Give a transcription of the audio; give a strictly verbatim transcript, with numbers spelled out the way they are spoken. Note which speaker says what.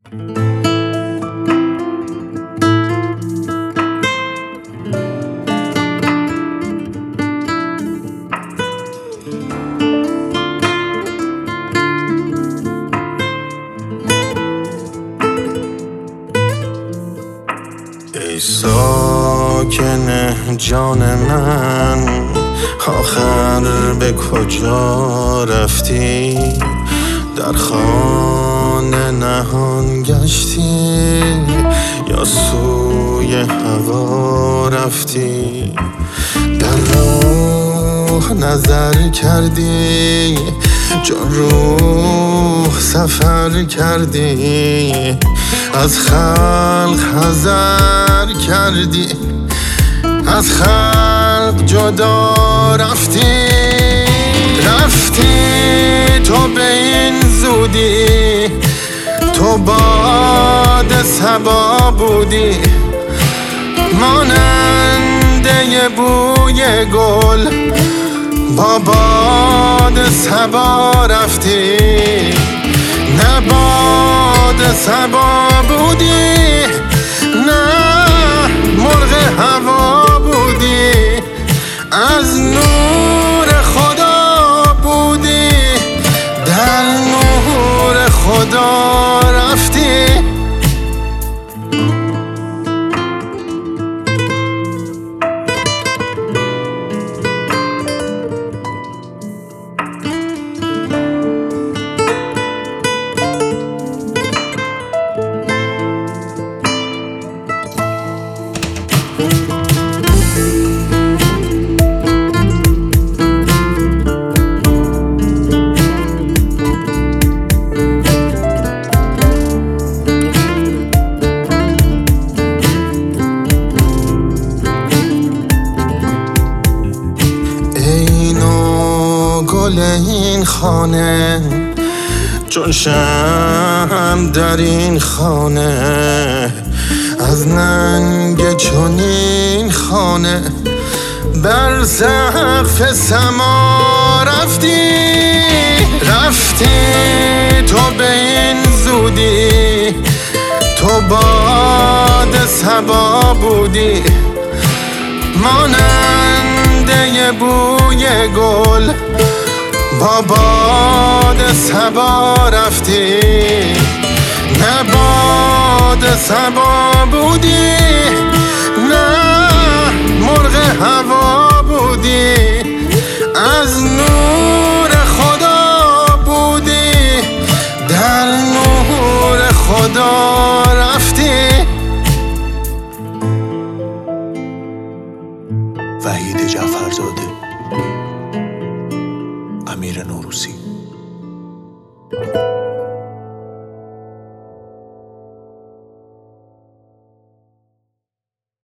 Speaker 1: ای ساکن جان من، آخر به کجا رفتی؟ در خانه نهان گشتی یا سوی هوا رفتی؟ در راه نظر کردی، جان روح سفر کردی، از خلق حذر کردی، از خلق جدا رفتی. رفتی تو به این زودی، تو باد صبا بودی، ماننده بوی گل با باد صبا رفتی. نه باد صبا بودی، نه مرغ هوا بودی، از نور خدا بودی، در نور خدا رفتی. گل این خانه چون شمع در این خانه، از ننگ چنین خانه بر سقف سما رفتی. رفتی تو به این زودی، تو باد صبا بودی، ماننده بوی گل با باد صبا رفتی. نه باد صبا بودی، نه مرغ هوا بودی، از نور خدا بودی، در نور خدا رفتی.
Speaker 2: وحید جعفرزاده، امیر نوروزی.